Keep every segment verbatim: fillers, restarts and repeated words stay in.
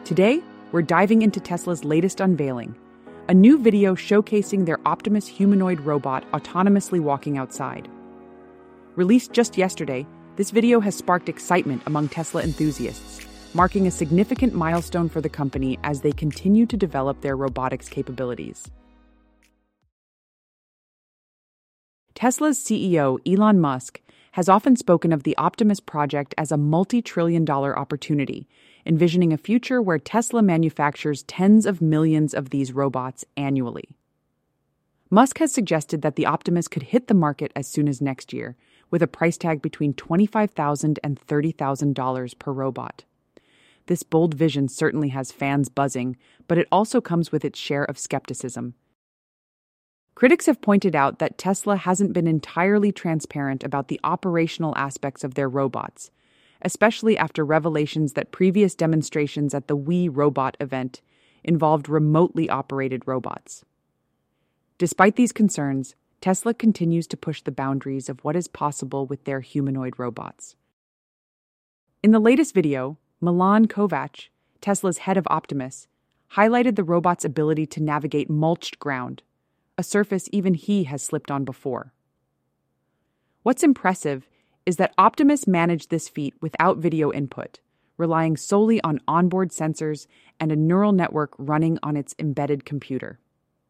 Today, we're diving into Tesla's latest unveiling, a new video showcasing their Optimus humanoid robot autonomously walking outside. Released just yesterday, this video has sparked excitement among Tesla enthusiasts, marking a significant milestone for the company as they continue to develop their robotics capabilities. Tesla's C E O, Elon Musk, has often spoken of the Optimus project as a multi-trillion dollar opportunity, envisioning a future where Tesla manufactures tens of millions of these robots annually. Musk has suggested that the Optimus could hit the market as soon as next year, with a price tag between twenty-five thousand dollars and thirty thousand dollars per robot. This bold vision certainly has fans buzzing, but it also comes with its share of skepticism. Critics have pointed out that Tesla hasn't been entirely transparent about the operational aspects of their robots, especially after revelations that previous demonstrations at the We Robot event involved remotely operated robots. Despite these concerns, Tesla continues to push the boundaries of what is possible with their humanoid robots. In the latest video, Milan Kovac, Tesla's head of Optimus, highlighted the robot's ability to navigate mulched ground, a surface even he has slipped on before. What's impressive is that Optimus managed this feat without video input, relying solely on onboard sensors and a neural network running on its embedded computer.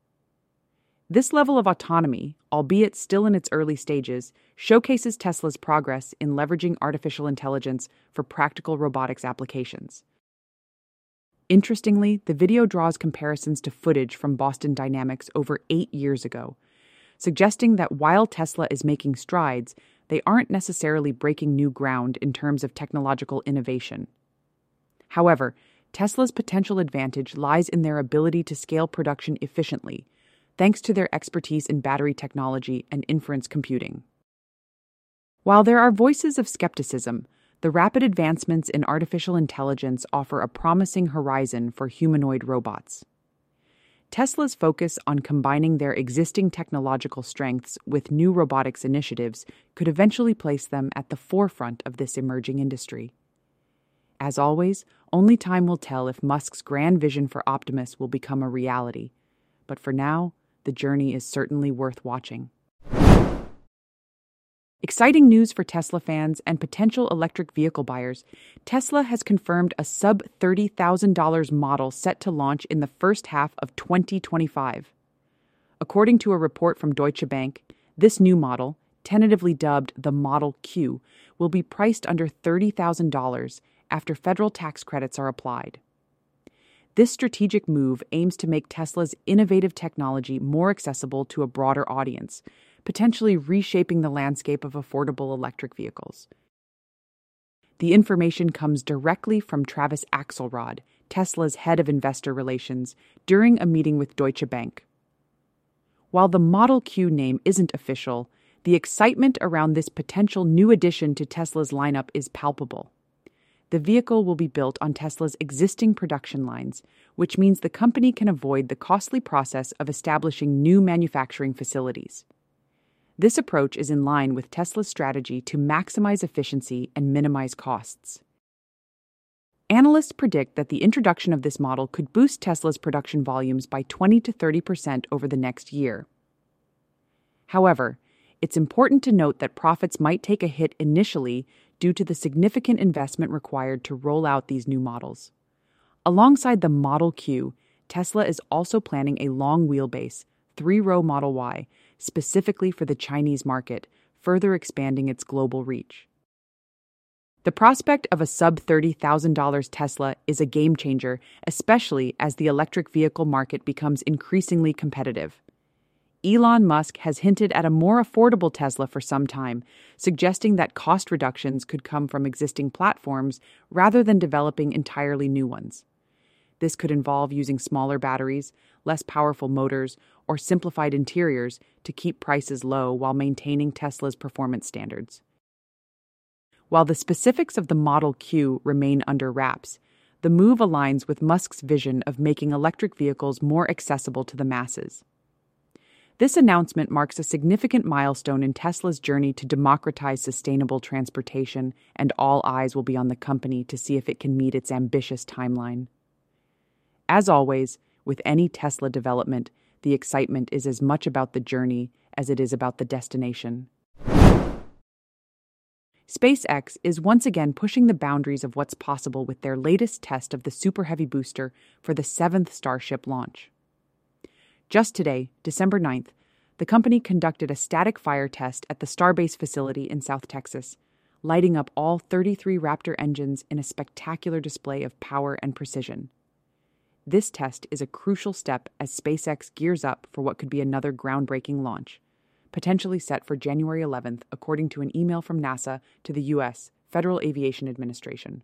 This level of autonomy, albeit still in its early stages, showcases Tesla's progress in leveraging artificial intelligence for practical robotics applications. Interestingly, the video draws comparisons to footage from Boston Dynamics over eight years ago, suggesting that while Tesla is making strides, they aren't necessarily breaking new ground in terms of technological innovation. However, Tesla's potential advantage lies in their ability to scale production efficiently, thanks to their expertise in battery technology and inference computing. While there are voices of skepticism, the rapid advancements in artificial intelligence offer a promising horizon for humanoid robots. Tesla's focus on combining their existing technological strengths with new robotics initiatives could eventually place them at the forefront of this emerging industry. As always, only time will tell if Musk's grand vision for Optimus will become a reality. But for now, the journey is certainly worth watching. Exciting news for Tesla fans and potential electric vehicle buyers. Tesla has confirmed a sub thirty thousand dollars model set to launch in the first half of twenty twenty-five. According to a report from Deutsche Bank, this new model, tentatively dubbed the Model Q, will be priced under thirty thousand dollars after federal tax credits are applied. This strategic move aims to make Tesla's innovative technology more accessible to a broader audience, potentially reshaping the landscape of affordable electric vehicles. The information comes directly from Travis Axelrod, Tesla's head of investor relations, during a meeting with Deutsche Bank. While the Model Q name isn't official, the excitement around this potential new addition to Tesla's lineup is palpable. The vehicle will be built on Tesla's existing production lines, which means the company can avoid the costly process of establishing new manufacturing facilities. This approach is in line with Tesla's strategy to maximize efficiency and minimize costs. Analysts predict that the introduction of this model could boost Tesla's production volumes by twenty to thirty percent over the next year. However, it's important to note that profits might take a hit initially due to the significant investment required to roll out these new models. Alongside the Model Q, Tesla is also planning a long wheelbase, three-row Model Y, specifically for the Chinese market, further expanding its global reach. The prospect of a sub thirty thousand dollars Tesla is a game-changer, especially as the electric vehicle market becomes increasingly competitive. Elon Musk has hinted at a more affordable Tesla for some time, suggesting that cost reductions could come from existing platforms rather than developing entirely new ones. This could involve using smaller batteries, less powerful motors, or simplified interiors to keep prices low while maintaining Tesla's performance standards. While the specifics of the Model Q remain under wraps, the move aligns with Musk's vision of making electric vehicles more accessible to the masses. This announcement marks a significant milestone in Tesla's journey to democratize sustainable transportation, and all eyes will be on the company to see if it can meet its ambitious timeline. As always, with any Tesla development, the excitement is as much about the journey as it is about the destination. SpaceX is once again pushing the boundaries of what's possible with their latest test of the Super Heavy booster for the seventh Starship launch. Just today, December ninth, the company conducted a static fire test at the Starbase facility in South Texas, lighting up all thirty-three Raptor engines in a spectacular display of power and precision. This test is a crucial step as SpaceX gears up for what could be another groundbreaking launch, potentially set for January eleventh, according to an email from NASA to the U S Federal Aviation Administration.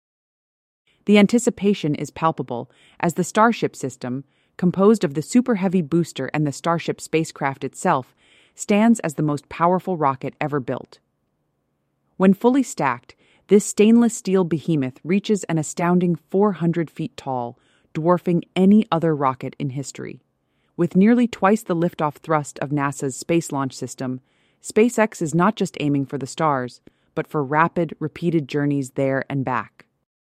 The anticipation is palpable as the Starship system, composed of the Super Heavy booster and the Starship spacecraft itself, stands as the most powerful rocket ever built. When fully stacked, this stainless steel behemoth reaches an astounding four hundred feet tall, dwarfing any other rocket in history. With nearly twice the liftoff thrust of NASA's Space Launch System, SpaceX is not just aiming for the stars, but for rapid, repeated journeys there and back.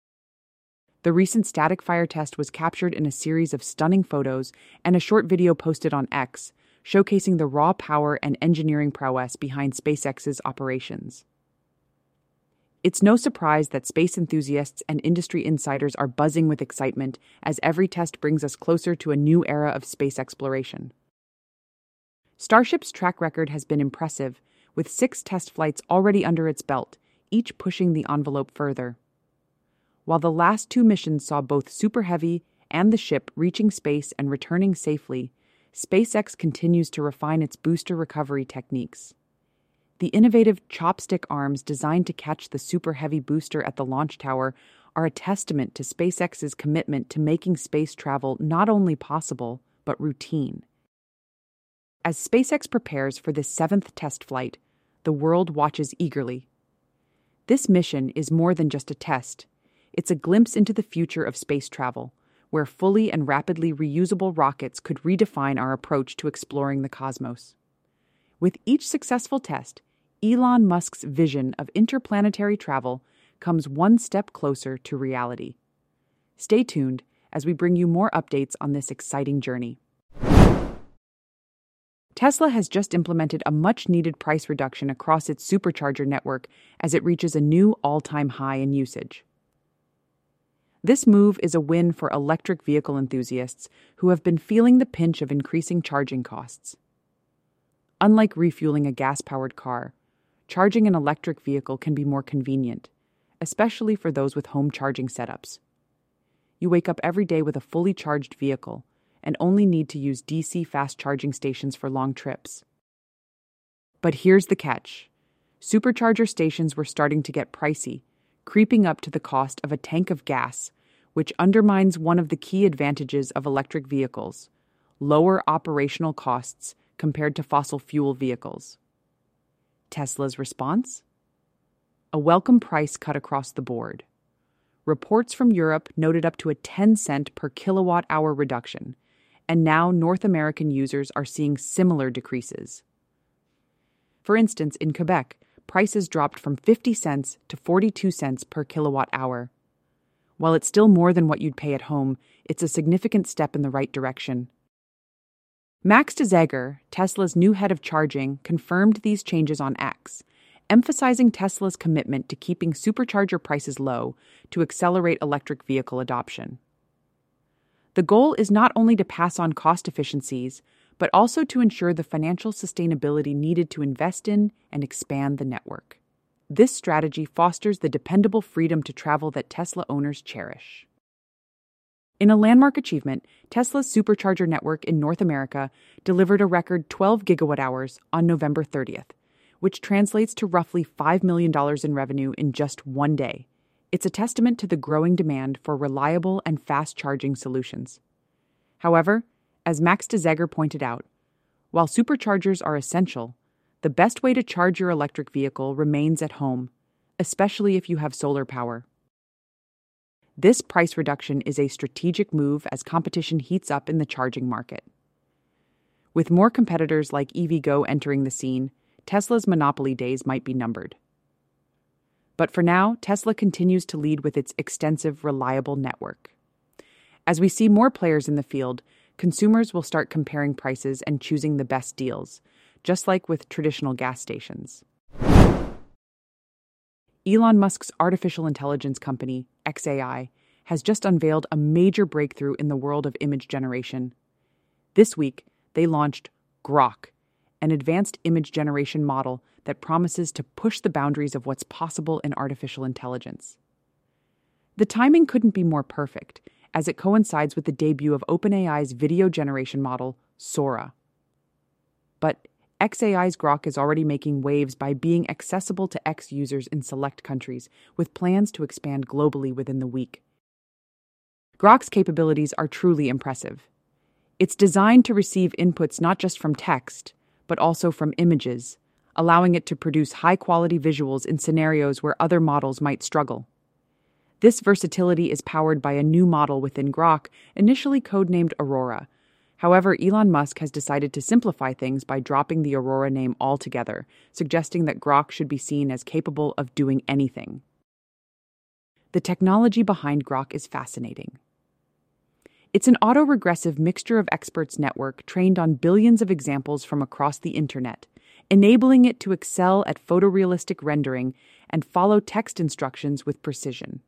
The recent static fire test was captured in a series of stunning photos and a short video posted on X, showcasing the raw power and engineering prowess behind SpaceX's operations. It's no surprise that space enthusiasts and industry insiders are buzzing with excitement as every test brings us closer to a new era of space exploration. Starship's track record has been impressive, with six test flights already under its belt, each pushing the envelope further. While the last two missions saw both Super Heavy and the ship reaching space and returning safely, SpaceX continues to refine its booster recovery techniques. The innovative chopstick arms designed to catch the Super Heavy booster at the launch tower are a testament to SpaceX's commitment to making space travel not only possible, but routine. As SpaceX prepares for this seventh test flight, the world watches eagerly. This mission is more than just a test. It's a glimpse into the future of space travel, where fully and rapidly reusable rockets could redefine our approach to exploring the cosmos. With each successful test, Elon Musk's vision of interplanetary travel comes one step closer to reality. Stay tuned as we bring you more updates on this exciting journey. Tesla has just implemented a much-needed price reduction across its supercharger network as it reaches a new all-time high in usage. This move is a win for electric vehicle enthusiasts who have been feeling the pinch of increasing charging costs. Unlike refueling a gas-powered car, charging an electric vehicle can be more convenient, especially for those with home charging setups. You wake up every day with a fully charged vehicle and only need to use D C fast charging stations for long trips. But here's the catch. Supercharger stations were starting to get pricey, creeping up to the cost of a tank of gas, which undermines one of the key advantages of electric vehicles: lower operational costs compared to fossil fuel vehicles. Tesla's response? A welcome price cut across the board. Reports from Europe noted up to a ten cent per kilowatt hour reduction, and now North American users are seeing similar decreases. For instance, in Quebec, prices dropped from fifty cents to forty-two cents per kilowatt hour. While it's still more than what you'd pay at home, it's a significant step in the right direction. Max de Zegher, Tesla's new head of charging, confirmed these changes on X, emphasizing Tesla's commitment to keeping supercharger prices low to accelerate electric vehicle adoption. The goal is not only to pass on cost efficiencies, but also to ensure the financial sustainability needed to invest in and expand the network. This strategy fosters the dependable freedom to travel that Tesla owners cherish. In a landmark achievement, Tesla's supercharger network in North America delivered a record twelve gigawatt hours on November thirtieth, which translates to roughly five million dollars in revenue in just one day. It's a testament to the growing demand for reliable and fast charging solutions. However, as Max de Zegher pointed out, while superchargers are essential, the best way to charge your electric vehicle remains at home, especially if you have solar power. This price reduction is a strategic move as competition heats up in the charging market. With more competitors like EVgo entering the scene, Tesla's monopoly days might be numbered. But for now, Tesla continues to lead with its extensive, reliable network. As we see more players in the field, consumers will start comparing prices and choosing the best deals, just like with traditional gas stations. Elon Musk's artificial intelligence company, X A I, has just unveiled a major breakthrough in the world of image generation. This week, they launched Grok, an advanced image generation model that promises to push the boundaries of what's possible in artificial intelligence. The timing couldn't be more perfect, as it coincides with the debut of OpenAI's video generation model, Sora. But X A I's Grok is already making waves by being accessible to X users in select countries, with plans to expand globally within the week. Grok's capabilities are truly impressive. It's designed to receive inputs not just from text, but also from images, allowing it to produce high-quality visuals in scenarios where other models might struggle. This versatility is powered by a new model within Grok, initially codenamed Aurora. However, Elon Musk has decided to simplify things by dropping the Aurora name altogether, suggesting that Grok should be seen as capable of doing anything. The technology behind Grok is fascinating. It's an autoregressive mixture of experts network trained on billions of examples from across the internet, enabling it to excel at photorealistic rendering and follow text instructions with precision.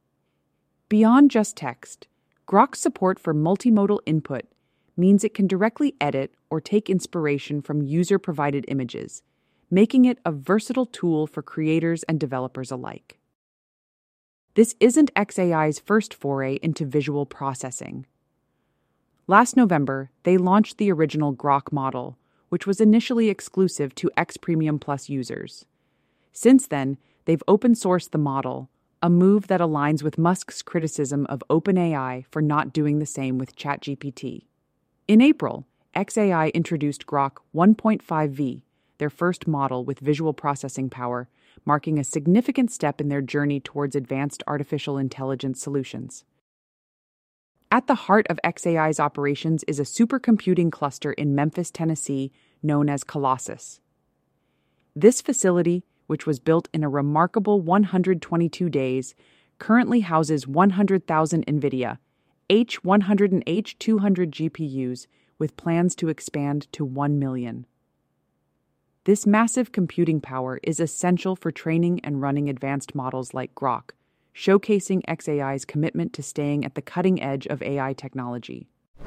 Beyond just text, Grok's support for multimodal input means it can directly edit or take inspiration from user-provided images, making it a versatile tool for creators and developers alike. This isn't X A I's first foray into visual processing. Last November, they launched the original Grok model, which was initially exclusive to X Premium Plus users. Since then, they've open-sourced the model, a move that aligns with Musk's criticism of OpenAI for not doing the same with ChatGPT. In April, X A I introduced Grok one point five V, their first model with visual processing power, marking a significant step in their journey towards advanced artificial intelligence solutions. At the heart of X A I's operations is a supercomputing cluster in Memphis, Tennessee, known as Colossus. This facility, which was built in a remarkable one hundred twenty-two days, currently houses one hundred thousand NVIDIA H one hundred and H two hundred G P Us, with plans to expand to one million. This massive computing power is essential for training and running advanced models like Grok, showcasing X A I's commitment to staying at the cutting edge of A I technology.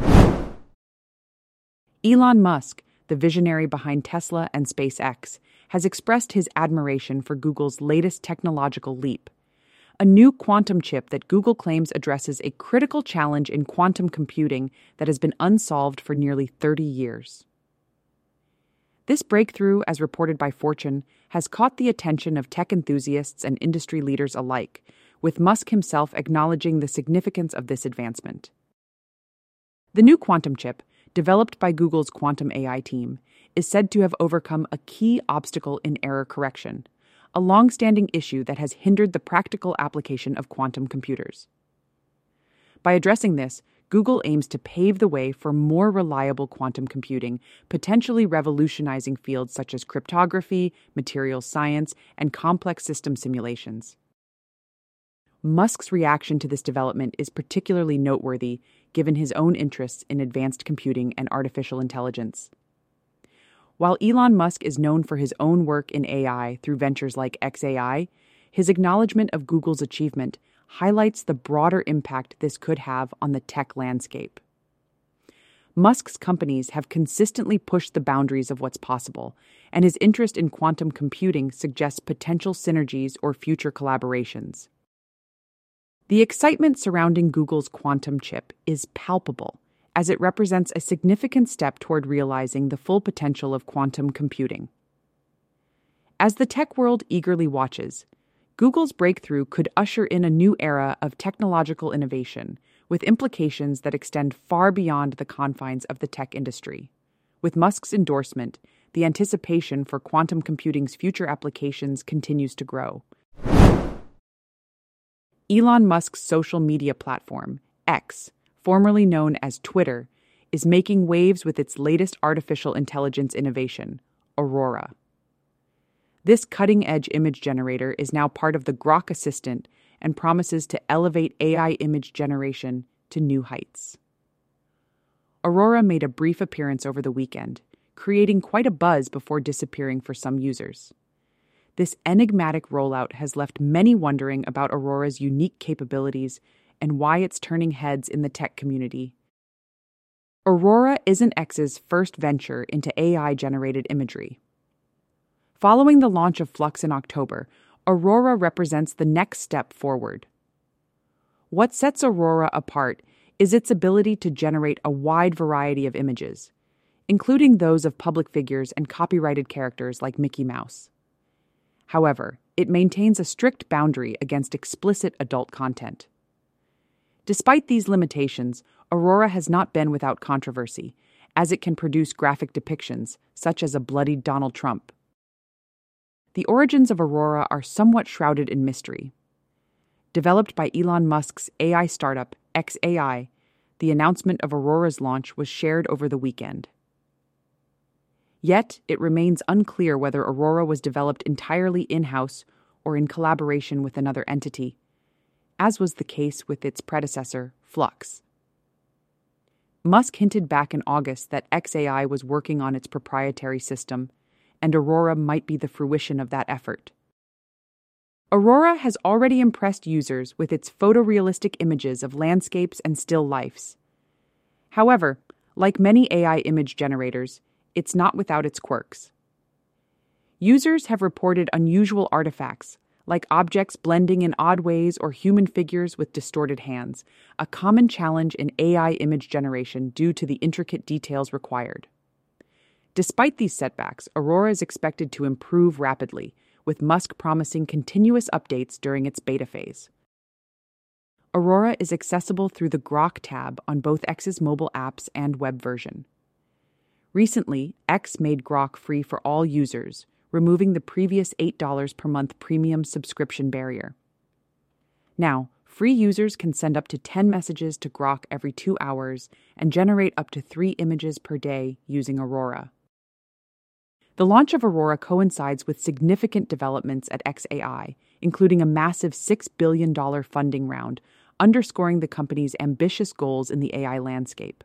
Elon Musk, the visionary behind Tesla and SpaceX, has expressed his admiration for Google's latest technological leap, a new quantum chip that Google claims addresses a critical challenge in quantum computing that has been unsolved for nearly thirty years. This breakthrough, as reported by Fortune, has caught the attention of tech enthusiasts and industry leaders alike, with Musk himself acknowledging the significance of this advancement. The new quantum chip, developed by Google's quantum A I team, is said to have overcome a key obstacle in error correction, a long-standing issue that has hindered the practical application of quantum computers. By addressing this, Google aims to pave the way for more reliable quantum computing, potentially revolutionizing fields such as cryptography, materials science, and complex system simulations. Musk's reaction to this development is particularly noteworthy, given his own interests in advanced computing and artificial intelligence. While Elon Musk is known for his own work in A I through ventures like X A I, his acknowledgement of Google's achievement highlights the broader impact this could have on the tech landscape. Musk's companies have consistently pushed the boundaries of what's possible, and his interest in quantum computing suggests potential synergies or future collaborations. The excitement surrounding Google's quantum chip is palpable, as it represents a significant step toward realizing the full potential of quantum computing. As the tech world eagerly watches, Google's breakthrough could usher in a new era of technological innovation, with implications that extend far beyond the confines of the tech industry. With Musk's endorsement, the anticipation for quantum computing's future applications continues to grow. Elon Musk's social media platform, X, formerly known as Twitter, is making waves with its latest artificial intelligence innovation, Aurora. This cutting-edge image generator is now part of the Grok Assistant and promises to elevate A I image generation to new heights. Aurora made a brief appearance over the weekend, creating quite a buzz before disappearing for some users. This enigmatic rollout has left many wondering about Aurora's unique capabilities and why it's turning heads in the tech community. Aurora isn't X's first venture into A I-generated imagery. Following the launch of Flux in October, Aurora represents the next step forward. What sets Aurora apart is its ability to generate a wide variety of images, including those of public figures and copyrighted characters like Mickey Mouse. However, it maintains a strict boundary against explicit adult content. Despite these limitations, Aurora has not been without controversy, as it can produce graphic depictions, such as a bloodied Donald Trump. The origins of Aurora are somewhat shrouded in mystery. Developed by Elon Musk's A I startup, X A I, the announcement of Aurora's launch was shared over the weekend. Yet, it remains unclear whether Aurora was developed entirely in-house or in collaboration with another entity, as was the case with its predecessor, Flux. Musk hinted back in August that X A I was working on its proprietary system, and Aurora might be the fruition of that effort. Aurora has already impressed users with its photorealistic images of landscapes and still lifes. However, like many A I image generators, it's not without its quirks. Users have reported unusual artifacts, like objects blending in odd ways or human figures with distorted hands, a common challenge in A I image generation due to the intricate details required. Despite these setbacks, Aurora is expected to improve rapidly, with Musk promising continuous updates during its beta phase. Aurora is accessible through the Grok tab on both X's mobile apps and web version. Recently, X made Grok free for all users, removing the previous eight dollars per month premium subscription barrier. Now, free users can send up to ten messages to Grok every two hours and generate up to three images per day using Aurora. The launch of Aurora coincides with significant developments at X A I, including a massive six billion dollars funding round, underscoring the company's ambitious goals in the A I landscape.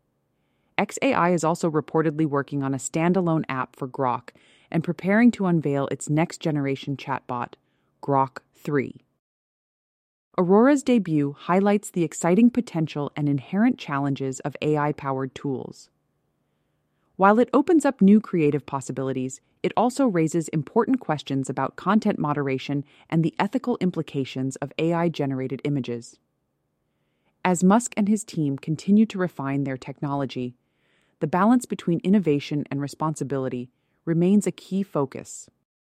X A I is also reportedly working on a standalone app for Grok and preparing to unveil its next-generation chatbot, Grok three. Aurora's debut highlights the exciting potential and inherent challenges of A I-powered tools. While it opens up new creative possibilities, it also raises important questions about content moderation and the ethical implications of A I-generated images. As Musk and his team continue to refine their technology, the balance between innovation and responsibility remains a key focus.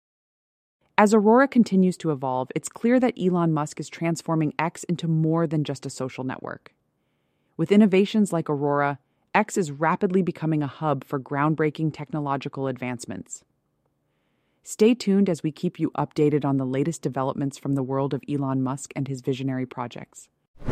As Aurora continues to evolve, it's clear that Elon Musk is transforming X into more than just a social network. With innovations like Aurora, X is rapidly becoming a hub for groundbreaking technological advancements. Stay tuned as we keep you updated on the latest developments from the world of Elon Musk and his visionary projects.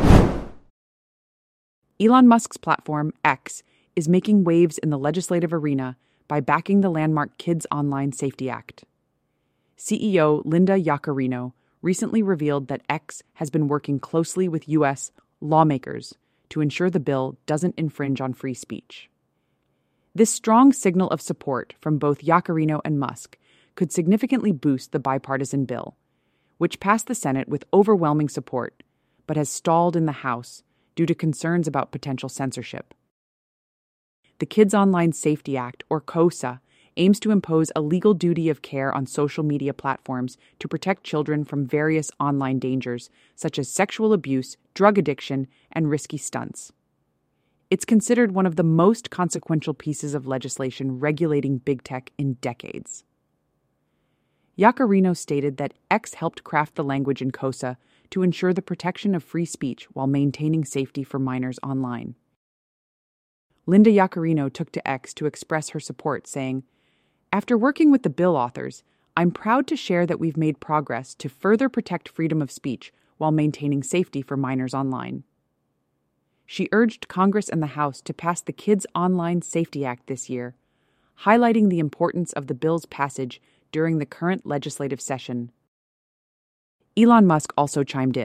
Elon Musk's platform, X, is making waves in the legislative arena by backing the landmark Kids Online Safety Act. C E O Linda Yaccarino recently revealed that X has been working closely with U S lawmakers to ensure the bill doesn't infringe on free speech. This strong signal of support from both Yaccarino and Musk could significantly boost the bipartisan bill, which passed the Senate with overwhelming support, but has stalled in the House due to concerns about potential censorship. The Kids Online Safety Act, or KOSA, aims to impose a legal duty of care on social media platforms to protect children from various online dangers, such as sexual abuse, drug addiction, and risky stunts. It's considered one of the most consequential pieces of legislation regulating big tech in decades. Yaccarino stated that X helped craft the language in KOSA to ensure the protection of free speech while maintaining safety for minors online. Linda Yaccarino took to X to express her support, saying, "After working with the bill authors, I'm proud to share that we've made progress to further protect freedom of speech while maintaining safety for minors online." She urged Congress and the House to pass the Kids Online Safety Act this year, highlighting the importance of the bill's passage during the current legislative session. Elon Musk also chimed in,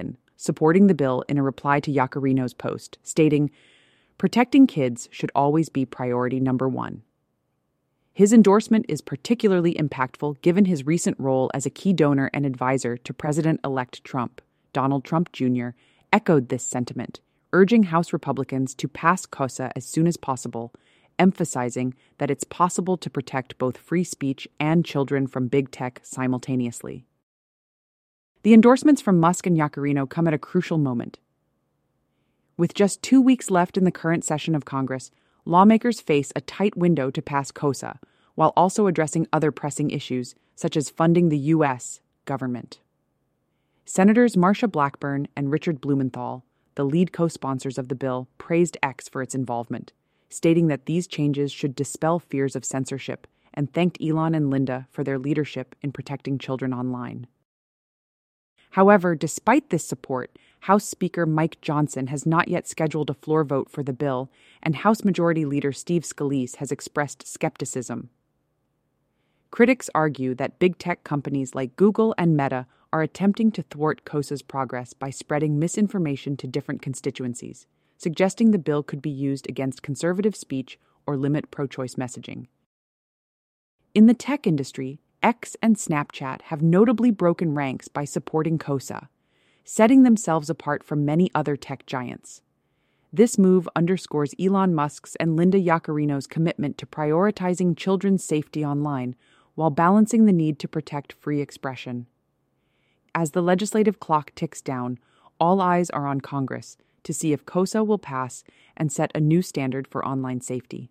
supporting the bill in a reply to Yaccarino's post, stating, "Protecting kids should always be priority number one." His endorsement is particularly impactful given his recent role as a key donor and advisor to President-elect Trump. Donald Trump Junior echoed this sentiment, urging House Republicans to pass KOSA as soon as possible, emphasizing that it's possible to protect both free speech and children from big tech simultaneously. The endorsements from Musk and Yaccarino come at a crucial moment. With just two weeks left in the current session of Congress, lawmakers face a tight window to pass KOSA, while also addressing other pressing issues, such as funding the U S government. Senators Marsha Blackburn and Richard Blumenthal, the lead co-sponsors of the bill, praised X for its involvement, stating that these changes should dispel fears of censorship, and thanked Elon and Linda for their leadership in protecting children online. However, despite this support, House Speaker Mike Johnson has not yet scheduled a floor vote for the bill, and House Majority Leader Steve Scalise has expressed skepticism. Critics argue that big tech companies like Google and Meta are attempting to thwart KOSA's progress by spreading misinformation to different constituencies, suggesting the bill could be used against conservative speech or limit pro-choice messaging. In the tech industry, X and Snapchat have notably broken ranks by supporting KOSA, setting themselves apart from many other tech giants. This move underscores Elon Musk's and Linda Yaccarino's commitment to prioritizing children's safety online while balancing the need to protect free expression. As the legislative clock ticks down, all eyes are on Congress to see if KOSA will pass and set a new standard for online safety.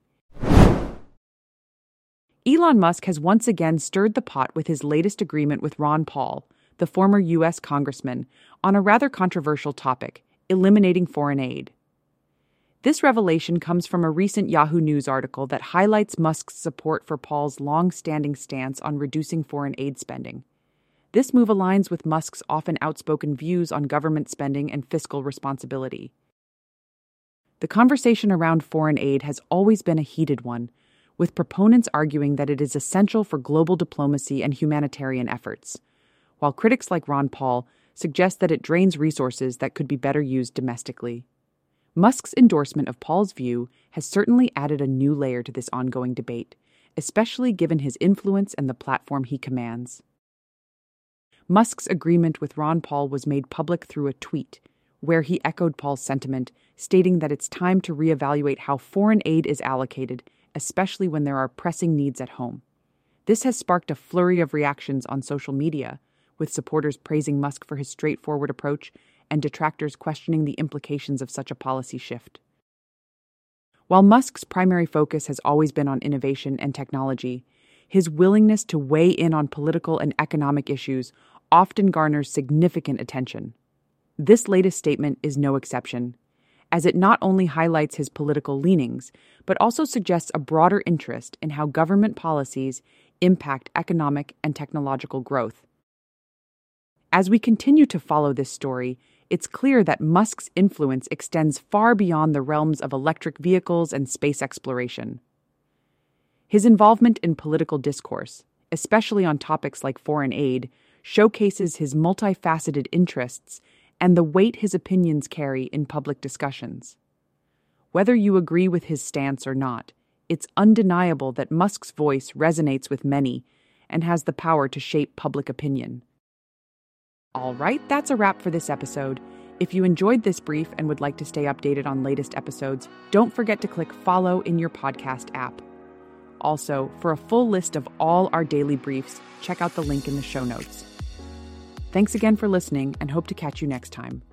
Elon Musk has once again stirred the pot with his latest agreement with Ron Paul, the former U S congressman, on a rather controversial topic, eliminating foreign aid. This revelation comes from a recent Yahoo News article that highlights Musk's support for Paul's long-standing stance on reducing foreign aid spending. This move aligns with Musk's often outspoken views on government spending and fiscal responsibility. The conversation around foreign aid has always been a heated one, with proponents arguing that it is essential for global diplomacy and humanitarian efforts, while critics like Ron Paul suggest that it drains resources that could be better used domestically. Musk's endorsement of Paul's view has certainly added a new layer to this ongoing debate, especially given his influence and the platform he commands. Musk's agreement with Ron Paul was made public through a tweet, where he echoed Paul's sentiment, stating that it's time to reevaluate how foreign aid is allocated, especially when there are pressing needs at home. This has sparked a flurry of reactions on social media, with supporters praising Musk for his straightforward approach and detractors questioning the implications of such a policy shift. While Musk's primary focus has always been on innovation and technology, his willingness to weigh in on political and economic issues often garners significant attention. This latest statement is no exception, as it not only highlights his political leanings, but also suggests a broader interest in how government policies impact economic and technological growth. As we continue to follow this story, it's clear that Musk's influence extends far beyond the realms of electric vehicles and space exploration. His involvement in political discourse, especially on topics like foreign aid, showcases his multifaceted interests and the weight his opinions carry in public discussions. Whether you agree with his stance or not, it's undeniable that Musk's voice resonates with many and has the power to shape public opinion. All right, that's a wrap for this episode. If you enjoyed this brief and would like to stay updated on latest episodes, don't forget to click follow in your podcast app. Also, for a full list of all our daily briefs, check out the link in the show notes. Thanks again for listening, and hope to catch you next time.